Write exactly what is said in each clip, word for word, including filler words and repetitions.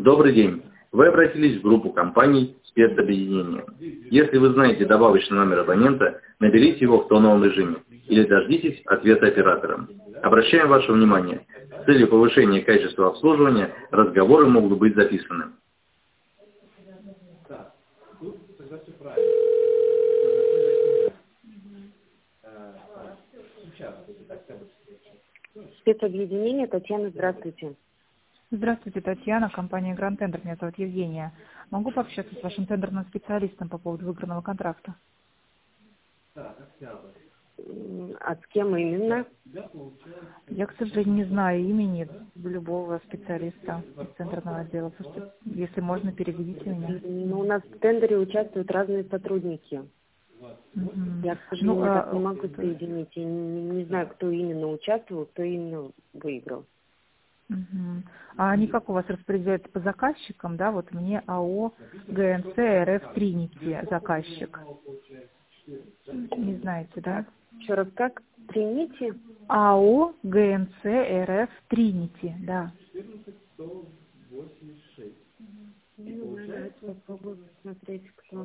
Добрый день. Вы обратились в группу компаний спецобъединения. Если вы знаете добавочный номер абонента, наберите его в тоновом режиме или дождитесь ответа оператора. Обращаем ваше внимание, с целью повышения качества обслуживания разговоры могут быть записаны. Спецобъединение, Татьяна, здравствуйте. Здравствуйте, Татьяна, компания Grand Tender, меня зовут Евгения. Могу пообщаться с вашим тендерным специалистом по поводу выигранного контракта? М, А с кем именно? Я, к сожалению, не знаю имени любого специалиста из тендерного отдела. Слушайте, если можно, переведите меня. Ну, у нас в тендере участвуют разные сотрудники. Мгм. Я, к сожалению, Ну, так а, не могу соединить. Я не, не знаю, кто именно участвовал, кто именно выиграл. мгм. А они как у вас распределяются по заказчикам, да? Вот мне АО ГНЦ РФ Тринити заказчик. Не знаете, да? Еще раз, как? Примите. АО ГНЦ РФ Тринити, да. Ну, давайте попробуем посмотреть, кто.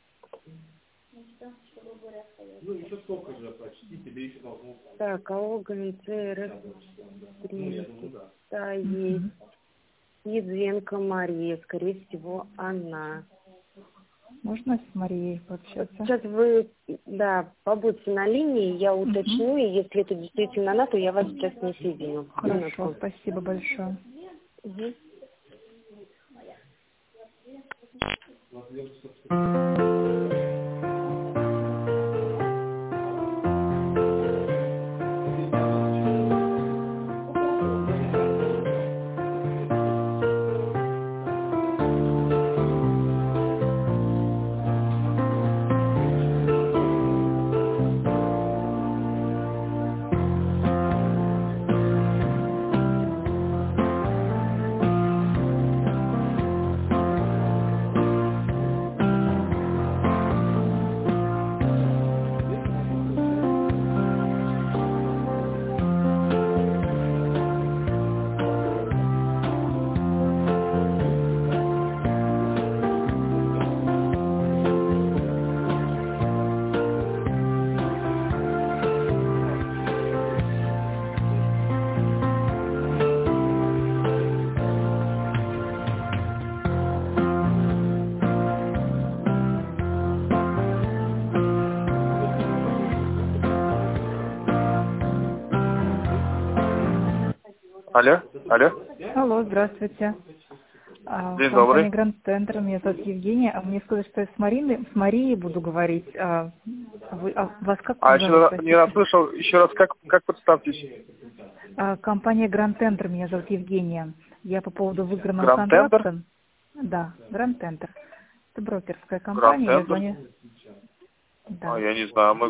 Так, АО ГНЦ РФ Тринити. Да, есть. Мгм. Едвенко Мария, скорее всего, она. Можно с Марией пообщаться? Сейчас вы, да, побудьте на линии, я уточню, Мгм. и если это действительно она, то я вас сейчас не соединю. Хорошо, Минутку. спасибо большое. Мгм. Алло, алло. Алло, здравствуйте. А, День компания добрый. Grand Tender, меня зовут Евгения. А мне сказали, что я с Мариной, с Марией буду говорить. А, вы, а вас как А зовут, еще не простите? расслышал, еще раз, как, как представьтесь? А, компания Grand Tender, меня зовут Евгения. Я по поводу выигранного Grand Tender? контракта. Да, Grand Tender. Это брокерская Grand компания, я Tender? звоню. А, Да. я не знаю, мы...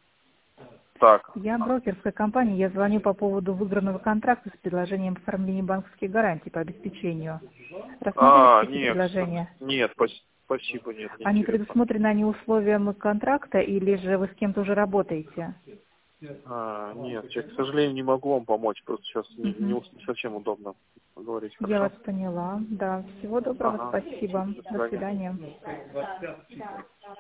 Так, Я брокерская компания, я звоню по поводу выигранного контракта с предложением оформления банковских гарантий по обеспечению. Рассматриваете а, такие нет, предложения? нет, пос- спасибо, нет, не Они интересно. предусмотрены они условиям контракта или же вы с кем-то уже работаете? А, нет, я, к сожалению, не могу вам помочь, просто сейчас не, не Мгм. ус- не совсем удобно говорить, Я вас хорошо? поняла. Да, всего доброго, Ага, спасибо. до До свидания. свидания.